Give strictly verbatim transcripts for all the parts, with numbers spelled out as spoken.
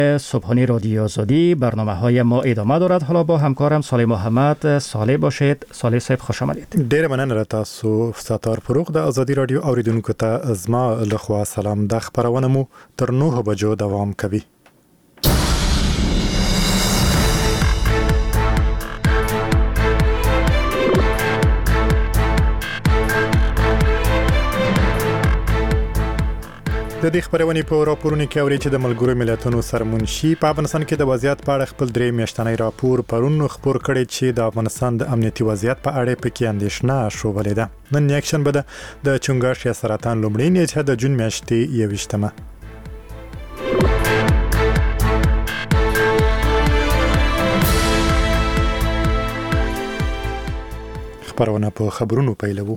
صبحانه رادیو آزادی برنامه های ما ادامه دارد. حالا با همکارم صالح محمد صالح باشید. صالح صاحب خوش آمدید. ډیر مننه را تاسو ستار فروغ د آزادی رادیو اوریدونکو ته ازما لخوا سلام. د خبرونه مو تر نه بجو دوام کوي. د دې خبرونې په راپورونو کې اوري چې د ملګرو ملتونو سرمنشي په افغانستان کې د وضعیت په اړه خپل درې میاشتنی راپور پرون خبر کړی چې د افغانستان د امنیتي وضعیت په اړه پکې اندېښنه شوبلې ده. نن یکشن به د چنګاښ یا سرطان لومړی نیټه د جون میاشتې یوویشتمه. خبرونه په خبرونو پیلوو.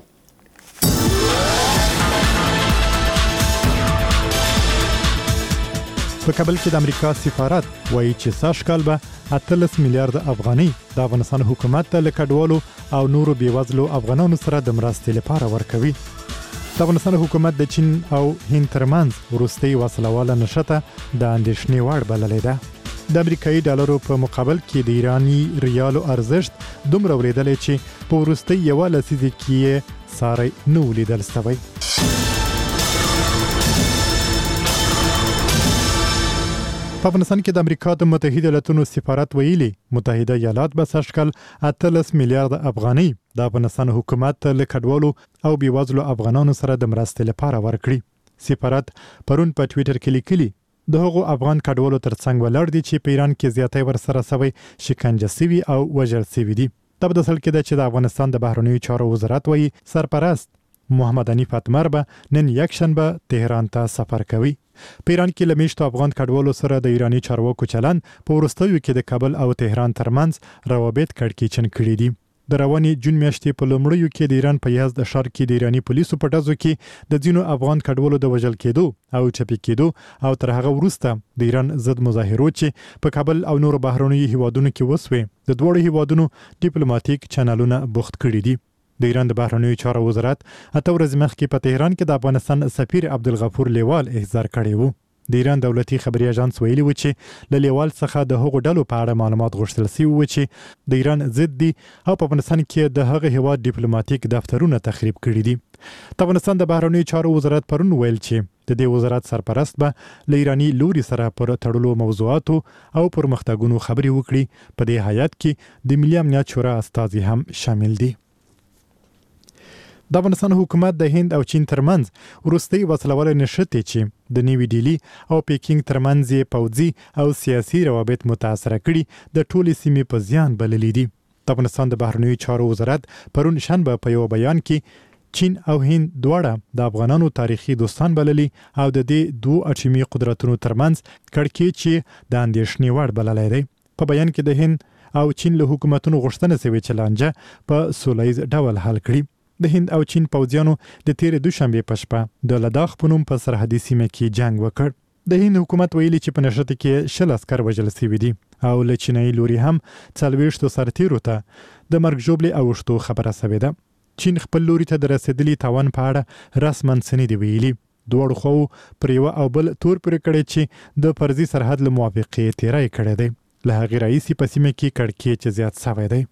په کابل کې د امریکا سفارت وایي چې ساشکال به اتلس میلیارډ افغانۍ د افغانستان حکومت ته لکډوالو او نورو بیوزلو افغانانو سره د مرستې لپاره ورکوي. د افغانستان حکومت د چین او هند ترمنځ وروستۍ وسلواله نښته د اندېښنې وړ بللې ده. د امریکایي ډالرو په مقابل کې د ایرانی ریالو ارزښت دومره ورېدلی چې په وروستۍ یوه لسیزه کې یې ساری نه و لیدل سوی. په افغانستان کې د امریکا د متحده ایالاتونو سفارت ویلي متحده ایالات به سږکال اتلس میلیارډ افغانۍ د افغانستان حکومت ته لکډوالو او بیوزلو افغانانو سره د مرستې لپاره ورکړي. سفارت پرون په ټویټر کې لیکلي د هغو افغان کډوالو ترڅنګ ولاړ دي چې په ایران کې زیاتی ورسره سوی شکنجه سوي او وژل سوي دي. دا په داسې حال کې ده چې د افغانستان د بهرنیو چارو وزارت وایي سرپرست محمد حنیف اتمر به نن یکشنبه تهران ته سفر کوي. په ایران کې له میشتو افغان کډوالو سره د ایرانی چارواکو چلند په وروستیو کې د کابل او تهران ترمنځ روابط کړکېچن کړي دي. د روانې جون میاشتې په لومړیو کې د ایران په یزد ښار کې د ایرانی پولیسو په ډزو کې د ځینو افغان کډوالو د وژل کېدو او چپي کېدو او تر هغه وروسته د ایران ضد مظاهرو چې په کابل او نورو بهرنیو هیوادونو کې وسوې د دوړو هیوادونو ډیپلوماټیک چینلونه بوخت کړي دي. د ایران د بهرنیو چارو وزارت اته ورځې مخکې په تهران کې د افغانستان سفیر عبدالغفور لیوال احضار کړی وو. د ایران دولتي خبري اژانس ویلي و چې له لیوال څخه د هغو ډلو په اړه معلومات غوښتل شوي و چې د ایران ضد دي او په افغانستان کې د هغه هیواد ډیپلوماټیک دفترونه تخریب کړي دي. د افغانستان د بهرنیو چارو وزارت پرون ویل چې د دې وزارت سرپرست به له ایرانی لوري سره پر تړلو موضوعاتو او پرمختګونو خبري وکړي. په دې هیات کې د ملي امنیت شورا استازي هم شامل دي. د افغانستان حکومت د هند او چین ترمنځ وروستۍ وسلواله نښتې چې د نیوی ډیلی او پیکینګ ترمنځ یې پوځي او سیاسي روابط متاثره کړي د ټولې سیمې په زیان بللي دي. د افغانستان د بهرنیو چارو وزارت پرون شنبه په یو بیان کې چین او هند دواړه د افغانانو تاریخي دوستان بللي او د دې دوه اټومي قدرتونو ترمنځ کړکېچ د اندېښنې وړ بللی دی. په بیان کې د هند او چین له حکومتونو غوښتنه شوې چې لانجه په سوله ییز ډول حل کړي. د هند او چین پوځیانو د تیرې دوشنبې په شپه د لداخ په نوم په سرحدي سیمه کې جنگ وکړ. د هند حکومت ویلي چې په نښته کې شل عسکر وژل شوي دي او له چینایي لوري هم څلوېښتو سرتیرو ته د مرګ ژوبلې اوښتو خبره شوې ده. چین خپل لوري ته د رسېدلي تاوان په اړه رسما څه نه دي ویلي. دواړو خواو پر یوه او بل تور پورې کړی چې د فرضي سرحد له موافقې تیری کړی دی. له هغې راهیسې په سیمه کې کړکېچ زیات شوی دی.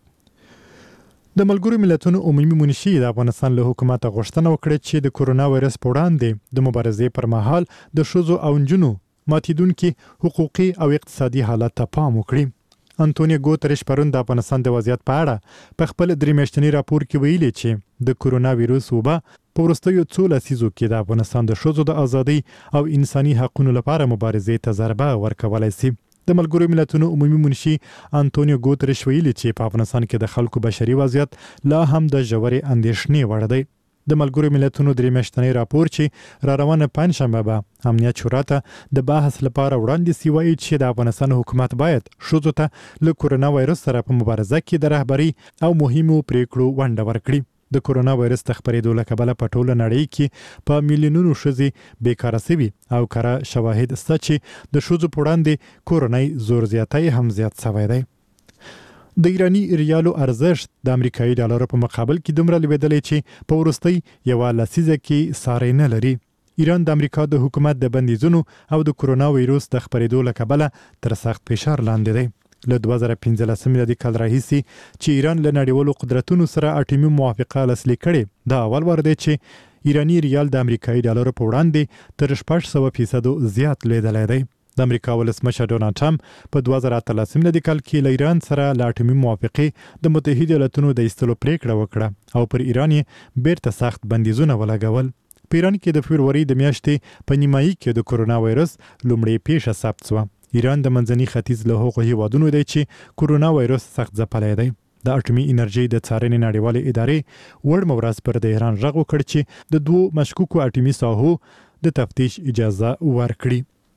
د ملګرو ملتونو عمومي منشي د افغانستان له حکومت غوښتنه وکړه چې د کورونا وایرس په وړاندې د مبارزې پر مهال د ښځو او نجونو ماتیدونکي حقوقي او اقتصادي حالت ته پام وکړي. انټونیو ګوتریش پرون د افغانستان د وضعیت په اړه په خپل درې میاشتني راپور کې ویلي چې د کورونا وایرس وبا په وروستیو څو لسیزو کې د افغانستان د ښځو د ازادۍ او انساني حقوقو لپاره مبارزې ته ضربه ورکولی شي. د ملګرو ملتونو عمومي منشي انټونیو ګوتریش ویلي چې په افغانستان کې د خلکو بشري وضعیت لا هم د ژورې اندېښنې وړ دی. د ملګرو ملتونو درې میاشتنی راپور چې را روانه پنجشنبه به امنیت شورا ته د بحث لپاره وړاندې شي وایي چې د افغانستان حکومت باید ښځو ته له کورونا وایرس سره په مبارزه کې د رهبرۍ او مهمو پریکړو ونډه ورکړي. د کورونا وایرس د خپرېدو له کبله په ټوله نړۍ کې په میلیونونو ښځې بیکاره شوي او کره شواهد شته چې د ښځو په وړاندې کورنۍ زور زیاتی هم زیات شوی دی. د ایرانی ریالو ارزښت د امریکایي ډالرو په مقابل کې دومره لوېدلی چې په وروستۍ یوه لسیزه کې ساری نه لري. ایران د امریکا د حکومت د بندیزونو او د کرونا وایروس د خپرېدو له کبله تر سخت فشار لاندې دی. له دوه زره پنځلسم میلادي کال راهیسې چې ایران له نړیوالو قدرتونو سره اټومي موافقه لاسلیک کړې، دا اول وار دی چې ایرانی ریال د امریکایي ډالرو په وړاندې تر شپږ سوه فیصدو زیات لوېدلی دی. د امریکا ولسمشر ډونالډ ټرمپ په دوه زره اتلسم میلادي کال کې له ایران سره له اټومي موافقې د متحده ایالاتونو د ایستلو پریکړه وکړه او پر ایران یې بیرته سخت بندیزونه ولګول. په ایران کې د فبروري د میاشتې په نیمایي کې د کرونا وایرس لومړی پیښه ثبت شوه. ایران د منځني ختیځ له هغو هیوادونو دی چې کرونا وایرس سخت ځپلی دی. د اټومي انرژي د څارنې نړیوالې ادارې وړمه ورځ پر تهران غږ وکړ چې د دوو مشکوکو اټومي ساحو د تفتیش اجازه ورکړي.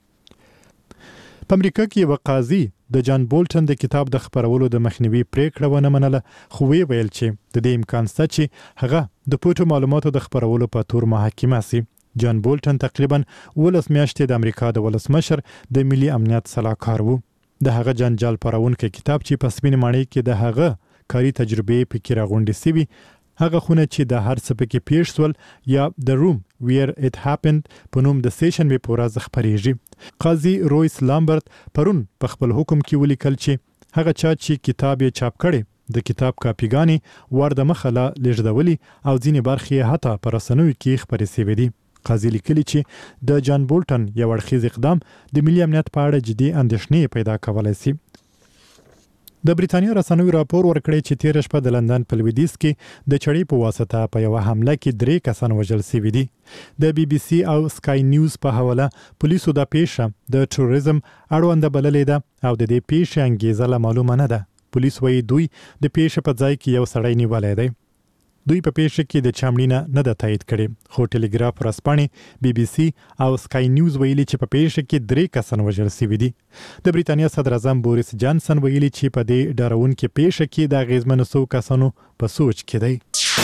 په امریکا کې یو قاضي د جان بولټن د کتاب د خپرولو د مخنیوي پریکړه ونه منله، خو وی ویل چې د دې امکان شته چې هغه د پټو معلوماتو د خپرولو په تور محاکمه سي. جان بولټن تقریبا ولس میاشتې د امریکا د ولسمشر د ملي امنیت سلاکار وو. د هغه جنجال پارونکي کتاب چې په سپین ماڼۍ کې د هغه کاري تجربې پکې راغونډې سوي، هغه خونه چې د هر څه پکې پیښ شول یا د روم ویر اټ هاپند په نوم د سیشن به پورز خبرېږي. قاضي رویس لامبرت پرون په خپل حکم کې ولیکل چې هغه چا چې کتاب یې چاپ کړي د کتاب کاپیګانې ور د مخه لا لېږدولي او ځینې برخې حتی په رسنیو کې خپرې شوې دي. قاضي لیکلي چې د جان بولټن یو اړخیز اقدام د ملي امنیت په اړه جدي اندېښنې پیدا کولی شي. د بریتانیا رسنیو راپور ورکړی چې تیر شپه د لندن په لویدیځ کې د چړې په واسطه په یو حمله کې درې کسان وژل شوي دي. د بي بي سي او سکای نیوز په حواله پولیسو د پیښه د ټوریزم اړونده بللې ده او د دې پیښې انګیزه لا معلومه نه ده. پولیس وایي دوی د پیښې په ځای کې یو سړی نیولی دی. دوی په پیښه کې د چامړینه نه ده تایید کړي، خو ټلګراف ورځپاڼې بي بي سي او سکای نیوز ویلي چې په پیښه کې درې کسان وژل شوي دي. د بریتانیا صدر اعظم بوریس جانسن ویلي چې په دې ډارونکې پیښه کې د اغیزمنو څو کسانو په سوچ کې دی.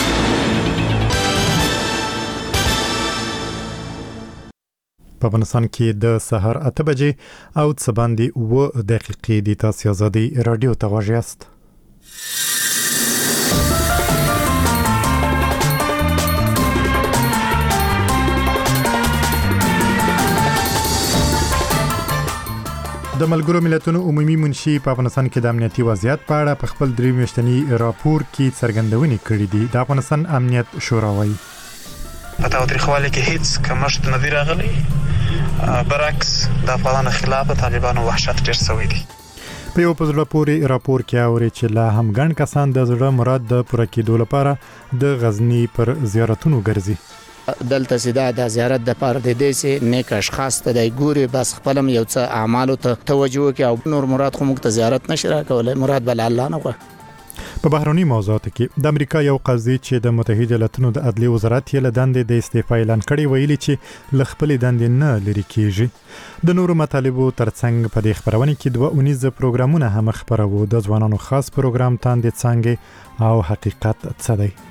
په افغانستان کې د سهار اته بجې او څه باندې اوه دقیقې د تاسو ازادي رادیو ته غوږ یاست. د ملګرو ملتونو عمومي منشي په افغانستان کې د امنیتي وضعیت په اړه په خپل درې میاشتني راپور کې څرګندونې کړې دي. د افغانستان امنیت شورا وایي په تاوتریخوالي کې هیڅ کمښت نه دی راغلی، برعکس د افغانانو خلاف طالبانو وحشت ډېر شوی دی. په یو په زړه پورې راپور کې اوري چې لا هم ګڼ کسان د زړه مراد د پوره کېدو لپاره د غزنی پر زیارتونو ګرځي. دلته سیده د زیارت د پاره د دې سي نیک اشخاص ته د ګوري بس خپلم یو څه اعمالو ته توجه کوي او نور مراد خو موږ ته زیارت نشي راکولای، مراد بل الله نه غواړي. په بهرني موضوعاتو کې د امریکا یو قاضي چې د متحده ایالاتونو د عدلي وزارت یې له دندې د استعفا اعلان کړی ویلي چې له خپلې دندې نه لرې کیږي. د نورو مطالبو ترڅنګ په دې خبرونه کې دوه اونیزه پروګرامونه هم خبرو. د ځوانانو خاص پروګرام تاندې څنګه او حقیقت څه دی.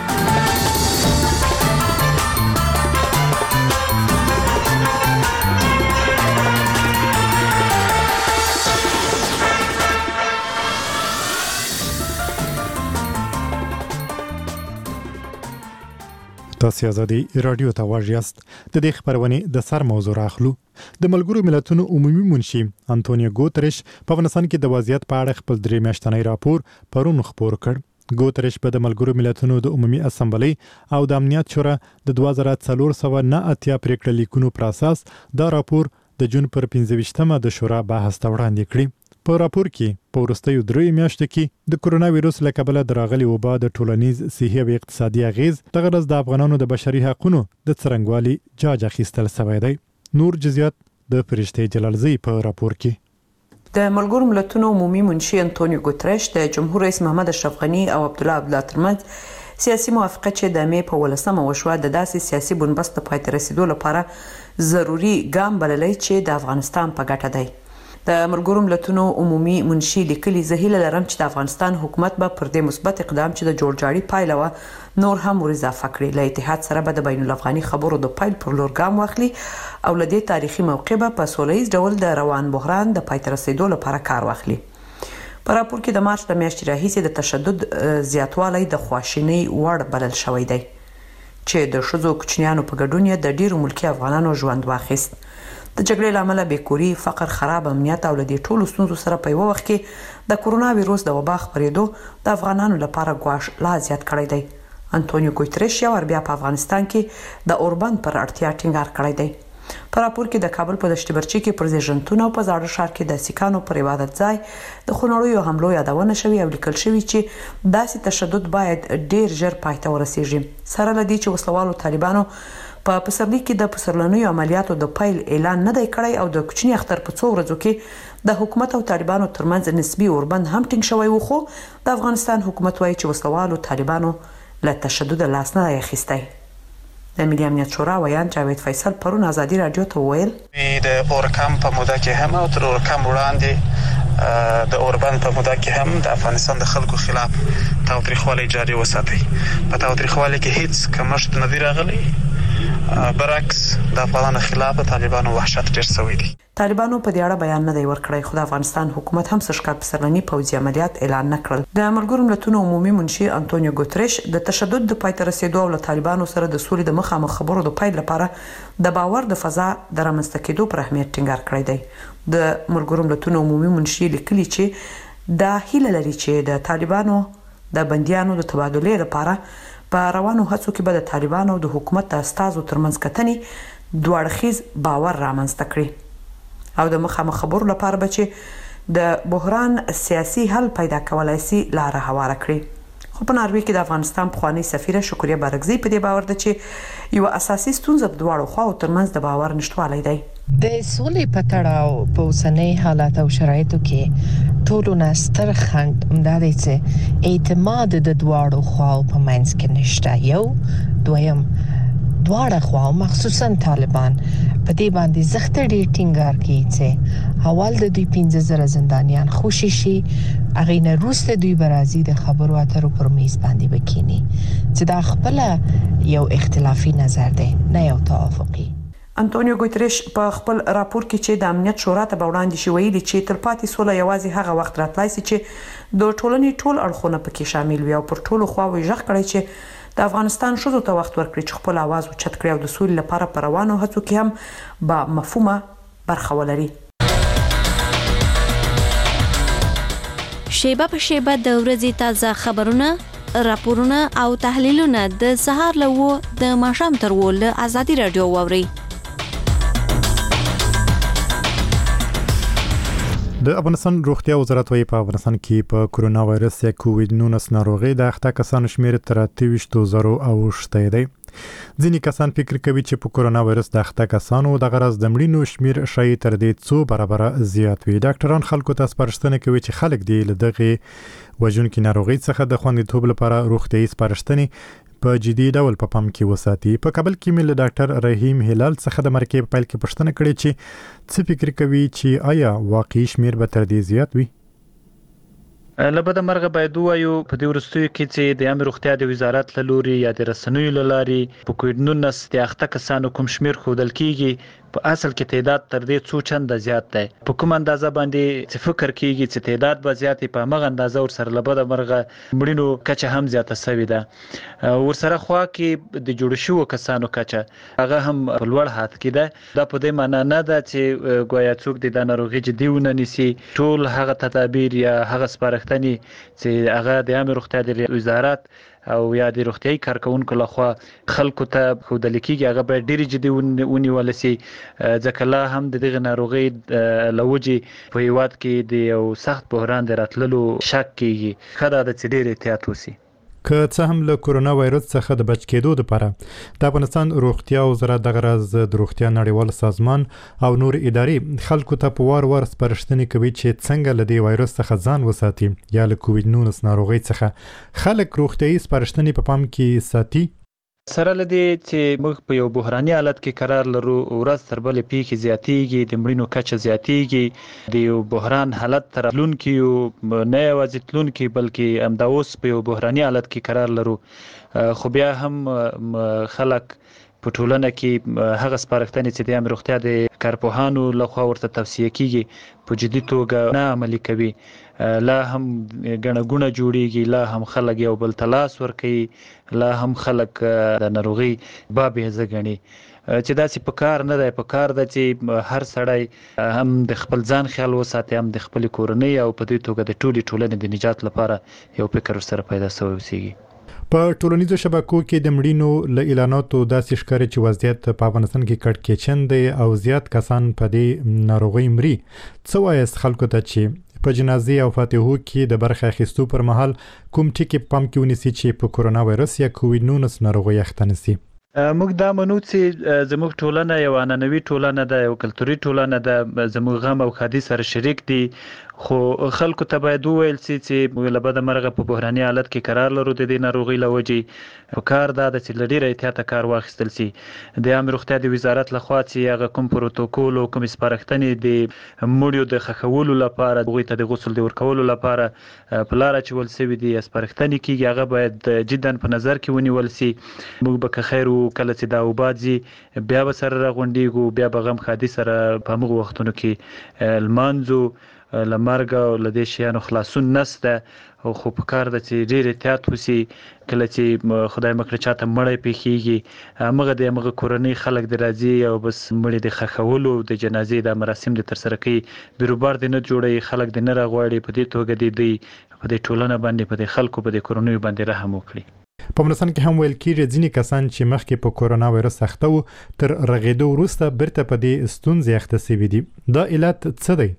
تاسو ازادي رادیو ته غوږ یاست. د دې خبرونه د سر موضوع راخلو. د ملګرو ملتونو عمومي منشي انټونیو ګوتریش په افغانستان کې د وضعیت په اړه خپل درې میاشتنی راپور پرون خپور کړ. ګوتریش په د ملګرو ملتونو د عمومي اسمبلی او د امنیت شورا د دوه زره څلور سوه نه اتیا پریکړه لیکونو پر اساس دا راپور د جون پر پنځه ویشتمه د شورا بحث ته وړاندې کړی. په راپور کې په وروستیو درې میاشتو کې د کرونا وایروس له کبله د راغلي وبا د ټولنیز صحي او اقتصادي اغیز دغه ورځ د افغانانو د بشري حقوقو د څرنګوالي جاج اخیستل شوی دی. نور جزئیات د فرشته جلالزی په راپور کې. د ملګرو ملتونو عمومي منشي انټونیو ګوتریش د جمهور رئیس محمد اشرف غنی او عبدالله عبدالله ترمنځ سیاسي موافقه چې د مې په ولسمه وشوه د داسې سیاسي بنبست په پای ته رسیدو لپاره ضروري ګام بللی چې د افغانستان په ګټه دی. د ملګرو ملتونو عمومي منشي لیکلي زه هیله لرم چې د افغانستان حکومت به پر دې مثبت اقدام چې د جوړجاړي پایله و نور هم ور اضافه کړي. له اتحاد سره به د بین الافغاني خبرو د پایل پر لور ګام واخلي او له دې تاریخي موقع به په سولهییز ډول د روان بحران د پای ته رسیدو لپاره کار واخلي. په راپور کې د مارچ د میاشتې راهیسې د تشدد زیاتوالی د خواشینۍ وړ بلل شوی دی. چې د ښځو کوچنیانو په ګډون یې د ډیرو ملکی افغانانو ژوند واخیست. د جګړې لامل بیکوري، فقر، خراب امنیت او لدې ټولو ستونزو سره په یو وخت کې د کورونا وایروس د وبا خپرېدو د افغانانو لپاره ګواښ لا زیات کړی دی. انټونیو ګوتریش یو بیا په افغانستان کې د اوربند پر اړتیا ټینګار کړی دی. په راپور کې د کابل په دشت برچي کې پر زیږنتون او په زاړه ښار کې د سیکانو پر عبادت ځای د خونړیو حملو یادونه شوې او لیکل شوې چې داسې تشدد باید ډیر ژر پای ته ورسیږي. سره لدی چې وسلوالو طالبانو په پسرلي کې د پسرلنیو عملیاتو د پیل اعلان نه دی کړی او د کوچني اختر په څو ورځو کې د حکومت او طالبانو ترمنځ نسبی اوربند هم ټینګ شوی و، خو د افغانستان حکومت وایي چې وسلوالو طالبانو له تشدد لاس نه اخیستی. د ملي امنیت شورا ویان جاوید فیصل پرون ازادي رادیو ته وویل د اورکم په موده کې هم او تر اورکم وړاندې د اوربند په موده کې هم د افغانستان د خلکو خلاف تاوتریخوالی جاري وساتي. په تاوتریخوالي کې هیڅ کمښت نه دی راغلی، برعکس د افغانانو خلاف طالبانو وحشت ډیر شوی دی. طالبانو په دې اړه بیان نه دی ورکړی، خو د افغانستان حکومت هم سږ کال پسرلني پوځي عملیات اعلان نه کړل. د ملګرو ملتونو عمومي منشي انټونیو ګوتریش د تشدد د پای ته رسیدو او له طالبانو سره د سولې د مخامخ خبرو د پیل لپاره د باور د فضا د رامنځته کېدو پر اهمیت ټینګار کړی دی. د ملګرو ملتونو عمومي منشي لیکلي چې دا هیله لري چې د طالبانو د بنديانو د تبادلې لپاره په روانو هڅو کې به د طالبانو او د حکومت د استازو ترمنځ کتنې دوه اړخیز باور رامنځته کړي او د مخامخ خبرو لپاره به چې د بحران سیاسي حل پیدا کولای شي لاره هواره کړي. خو په ناروې کې د افغانستان پخوانی سفیره شکریه بارګزی په دې باور ده چې یو اساسي ستونزه د دواړو خواو ترمنځ د باور نشټوالی دی. د سولې په تړاو په اوسنۍ حالات او شرایطو کې ټولو نه ستر خنډ همدا دی چې اعتماد د دواړو خواو په منځ کې نشته. یو دویم دواړه خواو مخصوصا طالبان په دې باندې زخته ډیر ټینګار کوي چې حوال د دوی پنځه زره زندانیان خوشي شي، هغه نه روسته دوی برازي د خبرو اترو پر میز باندې بکینی چې دا خپل یو اختلافي نظر دی نه یو توافقي. انټونیو ګوتریش په خپل راپور کې چې د امنیت شورا ته وړاندې شوی ویلي چې تلپاتې سوله یوازې هغه وخت راتلای شي چې د ټولنې ټول اړخونه پکې شامل وي او پر ټولو خواوې ژغ کړي چې د افغانستان شوزو ته وخت ورکړي چې خپل आवाज اوچت کړي او د سولې لپاره پر روانو هڅو کې هم با مفهومه برخه ولري. شیبه په شیبه د ورځې تازه خبرونه، راپورونه او تحلیلونه د سهار له و د ماښام تر و له ازادي رادیو واوري. د افغانستان روغتیا وزارت وايي په افغانستان کې په کورونا وایرس یا کووډ نولس ناروغي د اخته کسانو شمېر تر اته ویشت زره اوښتی دی. ځینې کسان فکر کوي چې په کورونا وایرس د اخته کسانو د غرض د مړینو شمېر شاید تر دې څو برابره زیات وي. ډاکټران خلکو ته سپارښتنه کوي چې خلک دې له دغه وژونکي ناروغي څخه د خوندیتوب لپاره روغتیايي سپارښتنې په جدي ډول په پام کې وساتي. په کابل کې مل ډاکټر رحیم هلال څخه د مرکې په پیل کې پوښتنه کړې چې څه فکر کوي چې آیا واقعي شمیر به تر دې زیات وي؟ لبد مرغه باید وایو په دې ورستیو کې چې د امر روغتیا د وزارت له لوري یا د رسنیو له لاري په کووډ نولس د اخته کسانو کوم شمیر خودل کیږي په اصل کې تعداد تر دې څو چنده زیات دی. په کوم اندازه باندې چې فکر کیږي چې تعداد به زیات په مغه اندازه ور سره لبد مرغه مړینو کچه هم زیاته شوې ده. ور سره خوا کې د جوړ شو کسانو کچه هغه هم په لوړ حد کې ده. دا په دې معنی نه ده چې ګویا څوک د ناروغي جديونه نيسي. ټول هغه تدابیر یا هغه سپارښتنې چې هغه د امر روغتیا د وزارت او یا د روغتیايي کارکونکو لخوا خلکو ته خودل کیږي هغه به ډیر جدي ونیول شي، ځکه لا هم د دغه ناروغي لوجي په هیواد کې د یو سخت بحران د راتللو شک کیږي. خدای د ډیر احتیاط وسی. که څه هم له کورونا وایرس څخه د بچ کېدو لپاره د افغانستان روغتیا وزارت د غرض د روغتیا نړیوال سازمان او نور ادارې خلکو ته په وار وار سپارښتنې کوي چې څنګه له دې وایرس څخه ځان وساتي یا له کووډ نولس ناروغي څخه خلک روغتیايي سپارښتنې په پام کې ساتي. سره لدی چې موږ په یو بحراني حالت کې قرار لرو، ورځ تر بلې پیښې زیاتېږي، د مړینو کچه زیاتېږي، د یو بحران حالت تر تلونکي یو نه یوازې تلونکي بلکې همدا اوس په یو بحراني حالت کې قرار لرو. خو بیا هم خلک په ټولنه کې هغه سپارښتنې چې د عامه روغتیا د کارپوهانو لخوا ورته توصیه کیږي په جدي توګه نه عملي کوي. لا هم ګڼه ګوڼه جوړیږي، لا هم خلک یو بل ته لاس ورکوي، لا هم خلک د ناروغي باب یې ځګني چې داسې په کار نه دی. په کار ده چې هر سړی هم د خپل ځان خیال وساتي، هم د خپل کورنۍ، او په دې توګه د ټولې ټولنې د نجات لپاره یو فکر سره پیدا شوی اوسېږي. په ټولنیزو شبکو کې د مړینو له اعلاناتو داسې ښکاري چې وضعیت په افغانستان کې کړکېچن دی او زیات کسان په دې ناروغۍ مري. څه وایست خلکو ته چې په جنازې او فاتحو کې د برخه اخیستو پر مهال کوم ټکي پام کې ونیسي چې په کورونا وایرس یا کووډ نولس ناروغۍ اخته نشي؟ موږ دا منو چې زموږ ټولنه یو عنعنوي ټولنه ده، یو کلتوري ټولنه ده، زموږ غم او ښادي سره شریک دي، خو خلکو ته باید وویل سي چې له بده مرغه په بحراني حالت کې قرار لرو د دې ناروغۍ له وجې. په کار دا ده چې له ډېره احتیاطه کار واخیستل سي. د عامه روغتیا د وزارت لخوا چې هغه کوم پروتوکول او کوم سپارښتنې د مړیو د ښخولو لپاره، هغوی ته د غسل د ورکولو لپاره په لاره اچول سوي دي، سپارښتنې کیږي، هغه باید جدا په نظر کې ونیول سي. موږ به که خیر کله چې دا وباد ځي بیا به سره راغونډېږو، بیا به غم ښادي سره په همغو وختونو کې لمانځو. له مرګ او له دې شیانو خلاصون نشته، خو په کار ده چې ډېر احتیاط وسي. کله چې خدای مکړه چاته مړی پیښیږي، همغه د همغه کورنۍ خلک د راځي او بس مړي د ښخولو د جنازې د مراسم د ترسره کوي، بیروبار د نه جوړوي، خلک د نه راغواړي. په دې توګه د دوی په دې ټولنه باندې، په دې خلکو، په دې کورنیو باندې رحم وکړي. په افغانستان کې هم ویل کېږي ځینې کسان چې مخکې په کورونا وایرس اخته وو تر رغېدو وروسته بیرته په دې ستونزې اخته شوي دي. دا علت څه دی؟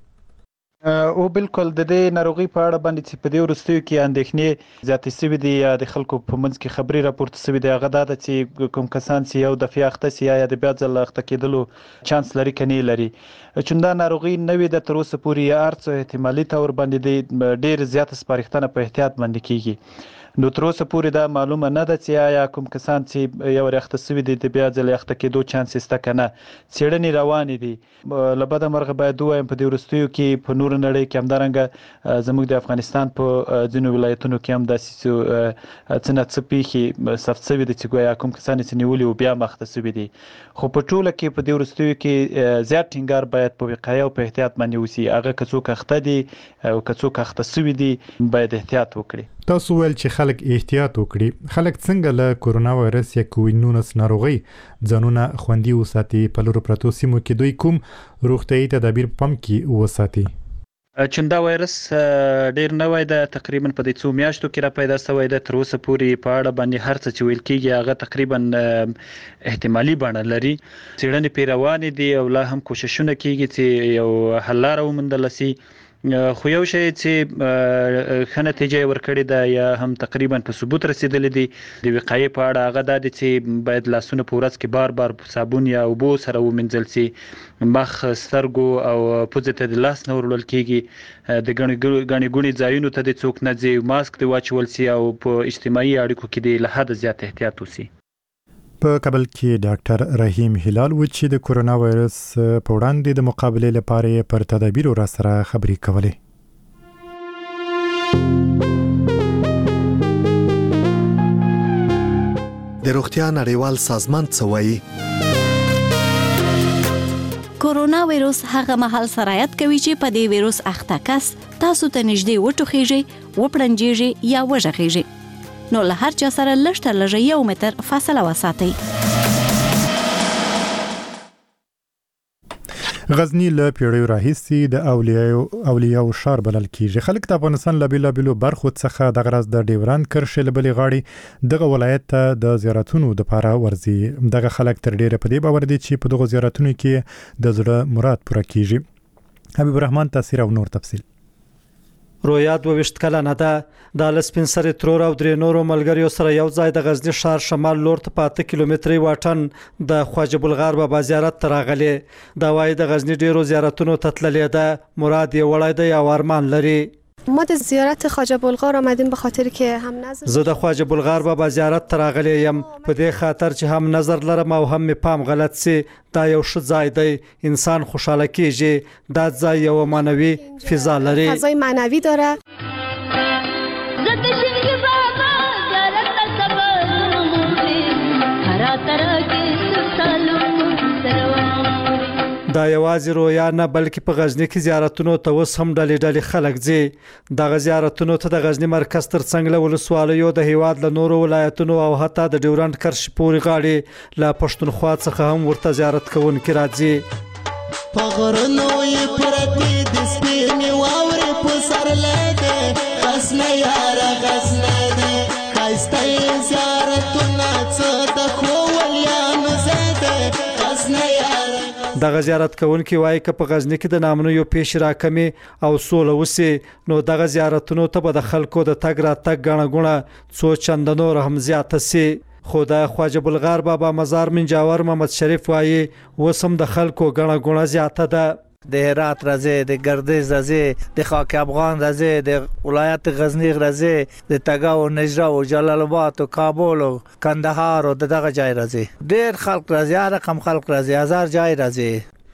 او بالکل د دې ناروغي په اړه باندې چې په دې وروستیو کې اندېښنې زیاتې شوي دي یا د خلکو په منځ کې خبرې راپورته شوي دي، هغه دا ده چې کوم کسان چې یو دفعه اخته شي یا د بیا ځل اخته کېدلو چانس لري که نه لري. چون دا ناروغي نوې ده تر اوسه پورې، یا هر څه احتمالي طور باندې ډېر زیاته سپارښتنه په احتیاط باندې کېږي. نو تر اوسه پورې دا معلومه نه ده چې آیا کوم کسان چې یو وارې اخته شوي دي د بیا ځل اخته کېدو چانس شته که نه. څېړنې روانې دي. له بده مرغه باید ووایم په دې وروستیو کې په نورو نړۍ کې همدارنګه زموږ د افغانستان په ځینو ولایتونو کې هم داسې څه نه څه پیښې ثبت شوي دي چې ګویا کوم کسان یې نیولي و بیا هم اخته شوي دي. خو په ټوله کې په دې وروستیو کې زیات ټینګار باید په وقایه او په احتیاط باندې وسي. هغه که څوک اخته دي او که څوک اخته شوي دي باید احتیاط وکړي. تاسو ویل چې خلک احتیاط وکړي. خلک څنګه له کورونا وایرس یا کووډ نولس ناروغۍ ځانونه خوندي وساتي؟ په لرو پرتو سیمو کې دوی کوم روغتیايي تدابیر په پام کې وساتي؟ چون دا وایرس ډیر نوی ده، تقریبا په دې څو میاشتو کې را پیدا شوی ده. تر اوسه پورې په اړه باندې هر څه چې ویل کېږي هغه تقریبا احتمالي بڼه لري. څېړنې پرې روانې دي او لا هم کوششونه کېږي چې یو حل لاره وموندل شي. خو یو شی چې ښه نتیجه یې ورکړې ده یا هم تقریبا په ثبوت رسېدلې دي د وقایې په اړه، هغه دا دی چې باید لاسونه په ورځ کې بار بار په صابون یا اوبو سره ومینځل سي. مخ، سترګو او پوزې ته د لاس نه وروړل کېږي. د ګڼې ګوڼې ځایونو ته د څوک نه ځي، ماسک د واچول سي او په اجتماعي اړیکو کې د له حده زیات احتیاط وسي. په کابل کې ډاکټر رحیم هلال و چې د کورونا وایرس په وړاندې د مقابلې لپاره پر تدابیرو را سره خبرې کولې. د روغتیا نړیوال سازمان څه وایي؟ کورونا وایرس هغه مهال سرایت کوي چې په دې وایرس اخته کس تاسو ته نږدې وټوخیږي، وپړنجیږي یا وژغیږي. نو له هر چا سره لږ تر لږه یو متر فاصله وساتئ. غزنی له پیړیو راهیسې د اولیاء اولیاء شهر بلل کیږي. خلک د افغانستان له بیلابیلو برخو څخه د غرض د ډیورند کرښې له بلې غاړې دغه ولایت ته د زیارتونو دپاره ورځي. دغه خلک تر ډیره په دې باور دي چې په دغو زیارتونو کې د زړه مراد پوره کیږي. حبیب الرحمن تاثیر او نور تفصیل. رویا دوه ویشت کلنه ده. د لسپین سره ترور او درې نورو ملګریو سره یو ځای د غزنی ښار شمال لور ته په اته کیلومتري واټن د خواجه بلغار بابا زیارت ته راغلی. دا وایي د غزنی ډیرو زیارتونو ته تللی ده، مراد یې وړی دی او ارمان لري. ما د زیارت خواجه بلغار آمدیم به خاطر که هم نظر زه د خواجه بلغار بابا زیارت ته راغلی یم په دې خاطر چې هم نظر لرم او هم مې پام غلط سي. دا یو ښه ځای دی، انسان خوشحاله کیږي. دا ځای یو معنوي فضا لري، فضای معنوي داره. زد دا یوازې رویا نه بلکې په غزنی کې زیارتونو ته اوس هم ډلې ډلې خلک ځي دغه زیارتونو ته د غزنی مرکز تر څنګ له ولسوالیو د هیواد له نورو ولایتونو او حتی د ډیورنډ کرښ پورې غاړې له پښتونخوا څخه هم ورته زیارت کوونکي راځي په غرونو یې پرتې د سپینې واورې په سر لده غزنه یاره غزنه ده ښایسته یې زیارتونه څه د ښو ولیانو ځای ده غزنه یاره دغه زیارت کوونکي وایي که په غزنی کې د نامنویو پیښې راکمې او سوله وسي نو دغه زیارتونو ته به د خلکو د تګ راتګ ګڼه ګوڼه څو چنده نور هم زیاته سي خو د خواجه بلغار بابا مزار منجاور محمد شریف وایي اوس هم د خلکو ګڼه ګوڼه زیاته ده د هرات راځي د ګردیز راځي د خاک افغان راځي د ولایت غزنی راځي د تګاو نجرا او جلال آباد او کابل او کندهار او دغه ځای راځي ډېر خلک راځي رقم خلک راځي هزار ځای راځي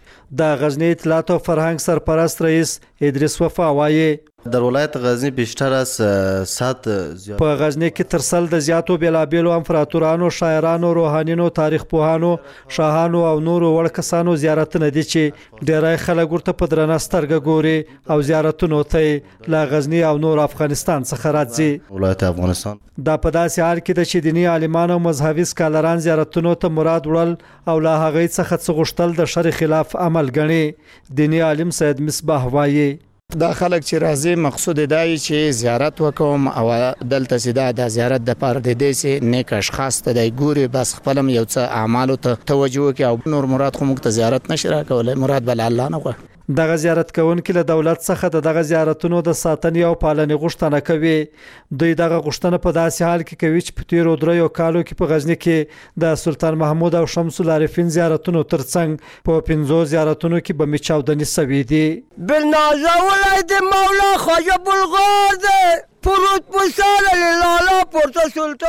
د غزنی اطلاعات او فرهنګ سرپرست رئیس ادریس وفا وایي در ولایت غزنی بیشتر از صد زیات په غزنی کې تر سل د زیاتو بیلابیلو امپراتورانو شاعرانو روحانینو تاریخ پوهانو شاهانو او نورو وړ کسانو زیارتونه دي چې ډیری خلک ورته په درنه سترګه ګوري او زیارتونو ته له غزنی او نور افغانستان څخه راځي ولایت افغانستان دا په داسې حال کې د چې دیني عالمان او مذهبي سکالران زیارتونو ته مراد وړل او له هغه څخه څه غوښتل د شرع خلاف عمل ګڼي دیني عالم سید مصباح وایي دا خلک چې راځي مقصود دی چې زیارت وکوم او دلته سیده د زیارت د پاره د دې سي نیک اشخاص ته دی ګوري بس خپلم یو څه اعمالو ته توجه کوي او نور مراد خو موږ ته زیارت نشي راکولای مراد بل الله نه غواړي دغه زیارت کوونکي له دولت څخه د دغه زیارتونو د ساتنې او پالنې غوښتنه کوي دوی دغه غوښتنه په داسې حال کې کوي چې په تیرو دریو کالو کې په غزنی کې د سلطان محمود او شمس العارفین زیارتونو ترڅنګ په پنځو زیارتونو کې به میچاودنې سوي دي بالنازه ولایت مولا خواجه بلغار ده پروت پسال لالا پورته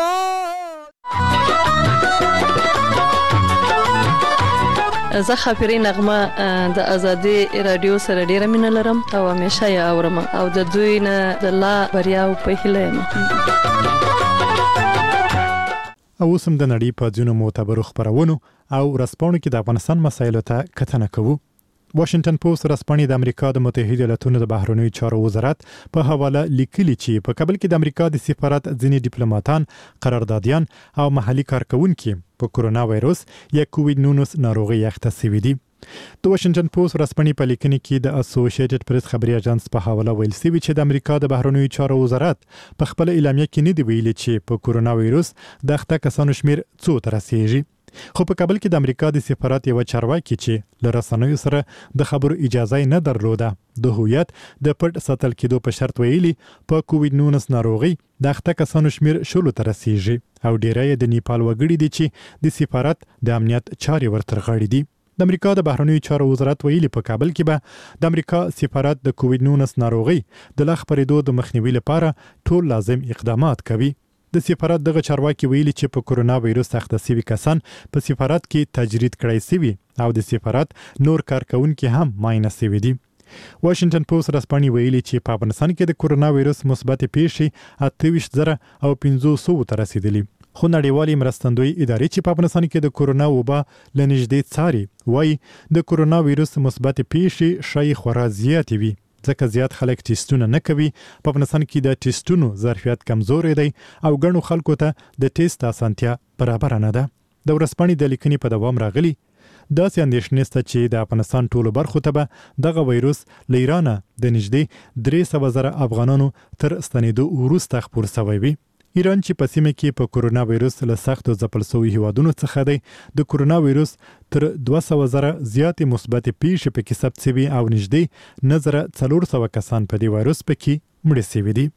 سلطان زه خاپری نغمه د ازادي رادیو سره ډیره مینه لرم او همیشه یې اورم او د دوی نه د لا بریا او په هیله یم او اوسم د نړۍ په ځینو معتبرو خبرونو او رسپانو کې د افغانستان مسایلو ته کتنه کوو واشنگټن پوسټ رسپانې د امریکا د متحده ایالاتونو د بهرنیو چارو وزارت په حواله لیکلي چې په کابل کې د امریکا د سفارت ځینې ډیپلوماټان قراردادیان او محلي کارکونکي په کورونا وایروس یا کووډ نولس ناروغي اخته شوي دي د واشنگټن پوسټ رسپانې په لیکنه کې د اسوسییټډ پریس خبري اژانس په حواله ویل شوی چې د امریکا د بهرنیو چارو وزارت په خپل اعلامیه کې نه دی ویلي چې په کورونا وایروس د اخته کسانو شمیر څو ته رسیږي خو په کابل کې د امریکا د سفارت یو چارواکي چې له رسنیو سره د خبرو اجازه نه درلوده د هویت د پټ ساتل کېدو په شرط ویلي په کووډ نولس ناروغي د اخته کسانو شمیر شلو ته رسیږي او ډیری د نیپال وګړي دي چې د سفارت د امنیت چاري ورتر غاړي دي د امریکا د بهرنیو چارو وزارت ویلي په کابل کې به د امریکا سفارت د کووډ نولس ناروغي د لا خبرېدو د مخنیوي لپاره ټول لازم اقدامات کوي د سفارت دغه چارواکي ویلي چې په کورونا وایروس اخته شوي کسان په سفارت کې تجرید کړای شوي او د سفارت نور کارکونکي هم معاینه شوي دي واشنگټن پوسټ رسپانې ویلي چې په افغانستان کې د کورونا وایروس مثبت پیښې اته ویشت زره او پنځوس سوه ته رسیدلي خو نړیوالې مرستندوی ادارې چې په افغانستان کې د کورونا وبا لنږدې څاري وایي د کورونا وایروس مثبت پیښې شای خورا زیاتې وي ځکه زیات خلک ټیسټونه نه کوي په افغانستان کې د ټیسټونو ظرفیت کمزوري دی او ګڼو خلکو ته د ټیسټ اسانتیا برابر نه ده د ورسپانې د لیکنې په دوام راغلي داسې اندېښنې شته چې د افغانستان ټولو برخو ته به دغه وایروس له ایرانه د نږدې درې سوه زره افغانانو تر ستنېدو وروسته خپور شوی وي ایران چې په سیمه کې په کورونا وایروس له سختو ځپل شوي هیوادونو څخه دی د کورونا وایروس تر دوه سوه زره زیاتې مثبت پیښې پکې ثبت شوي او نږدې نه زره څلور سوه کسان په دې وایروس پکې مړه شوي دي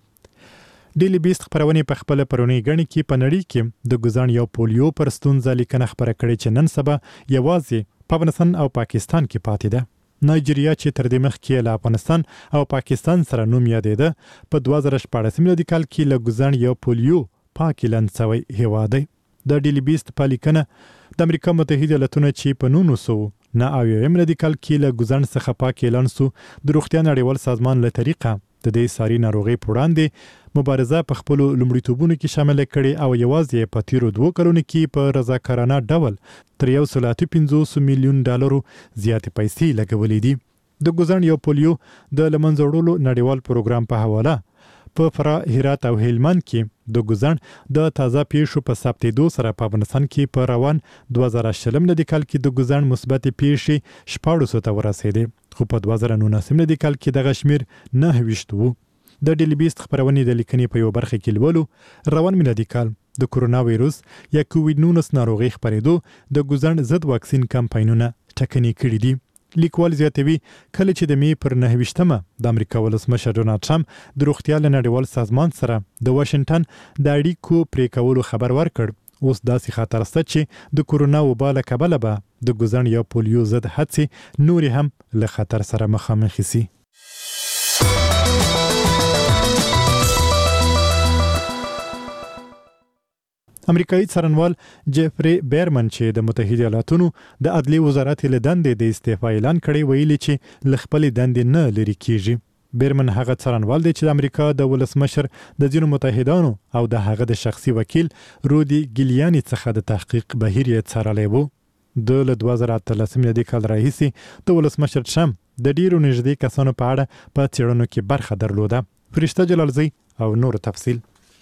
ډیلی بیست خبرونه په خپل پرونی غړي کې په نړۍ کې د ګزان یو پولیو پر ستونزه لیکنه خبره کړې چې نن سبا یوازې په افغانستان او پاکستان کې پاتې ده نایجیریا چې تر دې مخکې له افغانستان او پاکستان سره نوم یادېده په دوه زره شپاړس میلادي کال کې له ګزان یو پولیو پاک اعلان شوی هیواد دی د ډیلی بیست په لیکنه د امریکا متحده ایالاتونو چې په نولس سوه نه اویا میلادي کال کې له ګزان څخه پاک اعلان شو د روغتیا نړیوال سازمان له طریقه د دې ساري ناروغي په وړاندې مبارزه په خپل لومړیتوبونو کې شامل کړي او یوازې په تیرو دوه کلونو کې په رضاکارانه ډول تر یو سل پنځوس میلیون ډالرو زیاتې پیسې لګولې دي. د ګوزن یو پولیو د لمنځه وړلو نړیوال پروګرام په حواله په فرا، هرات او هلمند کې د ګوزن د تازه پیښو په ثبتېدو سره په افغانستان کې په روان دوه زره شلم لدی کال کې د ګوزن مثبت پیښې شپږ سوه ته ورسېدې، خو په دوه زره نولسم لدی کال کې دغه شمیر نهه ویشت و. د ډیلی بیست خبرونې د لیکنې په یو برخه کې لولو روان میلادي کال د کورونا وایروس یا کووډ نولس ناروغي خپرېدو د ګوزن ضد واکسین کمپاینونه ټکنۍ کړي دي. لیکوال زیاتوي کله چې د می پر نهه ویشتمه د امریکا ولسمشر ډونالد ټرمپ د روغتیا له نړیوال سازمان سره د واشنگټن د اړیکو پرې کولو خبر ورکړ، اوس داسې خطر شته چې د کورونا وبا له کبله به د ګوزن یا پولیو ضد هڅې نورې هم له خطر سره مخامخ شي. امریکایي څارنوال جیفری بیرمن چې د متحده ایالاتونو د عدلي وزارت له دندې د استعفا اعلان کړی ویلي چې ل خپل دندې نه لري کیږي. بیرمن هغه څارنوال دی چې د امریکا د ولسمشر د ځینو متحدانو او د هغه د شخصي وکیل رودي ګیلیانی څخه د تحقیق بهیر یې څارلی و. د له دوه زره اتلسم لدی کال راهیسې د ولسمشر ټرمپ د ډیرو نږدې کسانو په اړه په څېړنو کې برخه درلوده. فرشته جلالزی او نور تفصیل.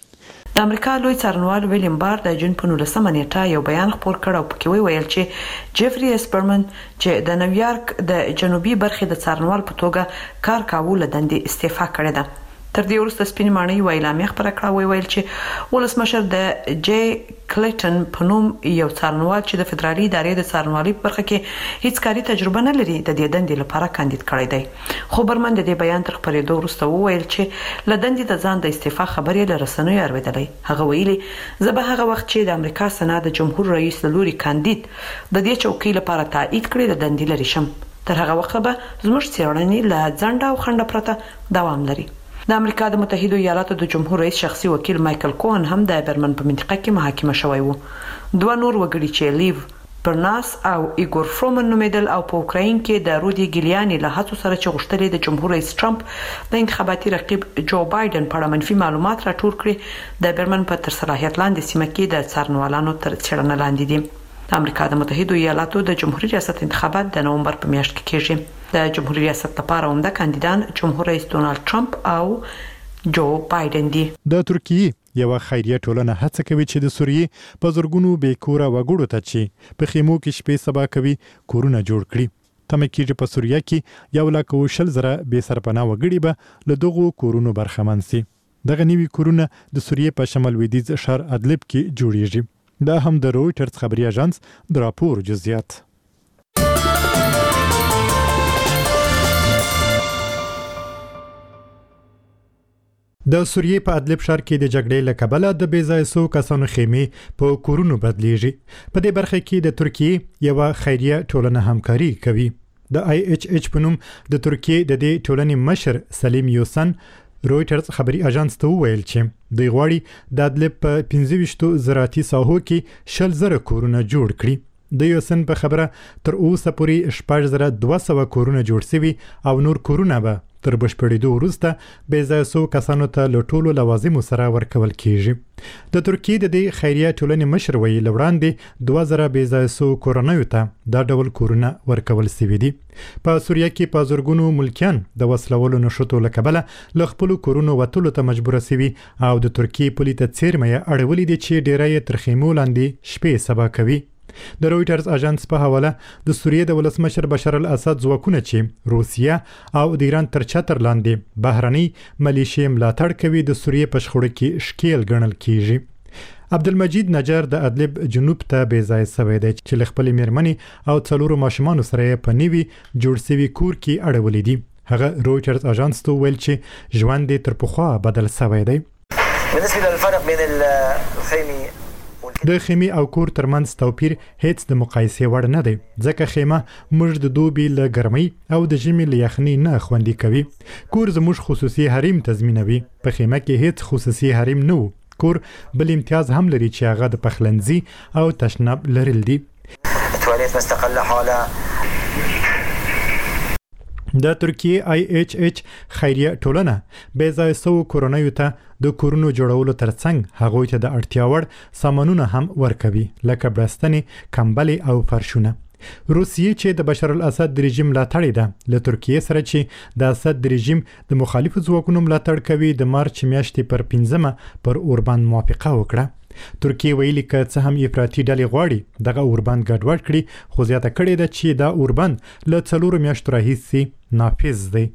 د امریکا لوی څارنوال ویلیام بار د جون په نولسمه نیټه یو بیان خپور کړ او پکې ویل چې جیفری اسپرمن چې د نیویارک د جنوبي برخې د څارنوال په توګه کار کاوه له دندې استعفا کړې ده. تر دې وروسته سپین ماڼۍ یو اعلامیه خپره کړه ویل چې ولسمشر د جی کلیټن په نوم یو څارنوال چې د فدرالي ادارې د څارنوالۍ په برخه کې هیڅ کاري تجربه نه لري د دې دندې لپاره کاندید کړی دی. خو برمن د دې بیان تر خپرېدو وروسته وویل چې له دندې د ځان د استعفا خبرې له رسنیو اورېدلی. هغه ویلي زه به هغه وخت چې د امریکا سنا د جمهور رئیس له لوري کاندید د دې چوکۍ لپاره تایید کړي د دندې لري شم. تر هغه وخت به زموږ څېړنې له ځنډ او خنډ پرته دوام لري. د امریکا د متحده ایالاتو د جمهور رئیس شخصي وکیل مایکل کوهن هم د برمن په منطقه کې محاکمه شوی وو. دوه نور وګړي چې لیو برناس او ایګور فرومن نومیدل او په اوکراین کې د رودي ګیلیانی له هڅو سره چې غوښتل د جمهور رئیس ټرمپ د انتخاباتي رقیب جو بایدن په اړه منفي معلومات راټول کړي د برمن په تر صلاحیت لاندې سیمه کې د څارنوالانو تر څېړنې لاندې دي. د امریکا د متحده ایالاتو د جمهوریت ریاست انتخابات د نومبر په میاشت کې کېږي. د جمهوریت ریاست لپاره عمده کاندیدان جمهور رئیس ډونالد ټرمپ او جو بایدن دي. د ترکیه یو خیریه ټولنه هڅه کوي چې د سوریې په زورګونو بیکوره وګړو ته چې په خیمو کې شپې سبا کوي کورونه جوړ کړي. تمه کېږي په سوریه کې یو لک او شل زره بې سرپناه وګړي به له دغو کورونو برخمن شي. دغه نوي کورونه د سوریې په شمال لویدیځ ښار ادلب کې جوړیږي. دا هم د رویټرز خبري اژانس د راپور جزئیات. د سوریې په ادلب ښار کې د جګړې له کبله د بې ځایه سو کسانو خیمې په کورونو بدلیږي. په دې برخه کې د ترکیه یو خیریه ټولنه همکاري کوي. د آی ایچ ایچ په نوم د ترکیه د دې ټولنې مشر سلیم یوسن رویټرز خبري اژانس ته وویل چې دوی غواړي د ادلب په پنځه ویشت زراعتي ساحو کې شل زره کورونه جوړ کړي. د یوسن په خبره تر اوسه پورې شپږ زره دوه سوه کورونه جوړ شوي او نور کورونه به تر بشپړېدو وروسته بې ځایه سو کسانو ته له ټولو لوازمو سره ورکول کیږي. د ترکیې د دې خیریه ټولنې مشر ویلي له وړاندې دوه زره بې ځایه سو کورنیو ته دا ډول کورونه ورکول شوي دي. په سوریه کې په زرګونو ملکیان د وسلولو نښتو له کبله له خپلو کورونو وتلو ته مجبوره شوي او د ترکیې پولي ته څیرمه یې اړولي دي چې ډیری یې تر خیمو لاندې شپې سبا کوي. د رویټرز اژانس په حواله د سوریې د ولسمشر بشار الاسد ځواکونه چې روسیه او د ایران تر چتر لاندې بهرني ملیشې ملاتړ کوي د سوریې په شخړو کې ښکیل ګڼل کیږي. عبدالمجید نجار د ادلب جنوب ته بې ځایه شوی دی چې له خپلې مېرمنې او څلورو ماشومانو سره یې په نوي جوړ شوي کور کې اړولي دي. هغه رویټرز اژانس ته وویل چې ژوند یې تر پخوا بدل شوی دی. بالنسبه للفرق بين الخيمه د خیمه او کور ترمنځ توپیر هیڅ د مقایسې وړ نه دی ځکه خیمه موږ د دوبي له ګرمۍ او د ژمي له یخنۍ نه خوندي کوي. کور زموږ خصوصي حریم تضمینوي. په خیمه کې هیڅ خصوصي حریم نه وو. کور بل امتیاز هم لري چې هغه د پخلنځي او تشناب لرل دي. تواليت مستقله حاله د ترکیه آی ایچ ایچ خیریه ټولنه بې ځای سو کورونیو ته د کورونو جوړولو ترڅنګ هغوی ته د اړتیا وړ سامانونه هم ورکوي لکه بړستنې، کمبلې او فرشونه. روسیې چې د بشار الاسد د رژیم ملاتړی ده له ترکیه سره چې د اسد د رژیم د مخالفو ځواکونو ملاتړ کوي د مارچ میاشتې پر پنځمه پر اوربان موافقه وکړه. ترکیه ویلي که څه هم افراطي ډلې غواړي دغه اوربند ګډوډ کړي، خو زیاته کړې ده چې دا اوربند له څلورو میاشتو راهیسې نافذ دی.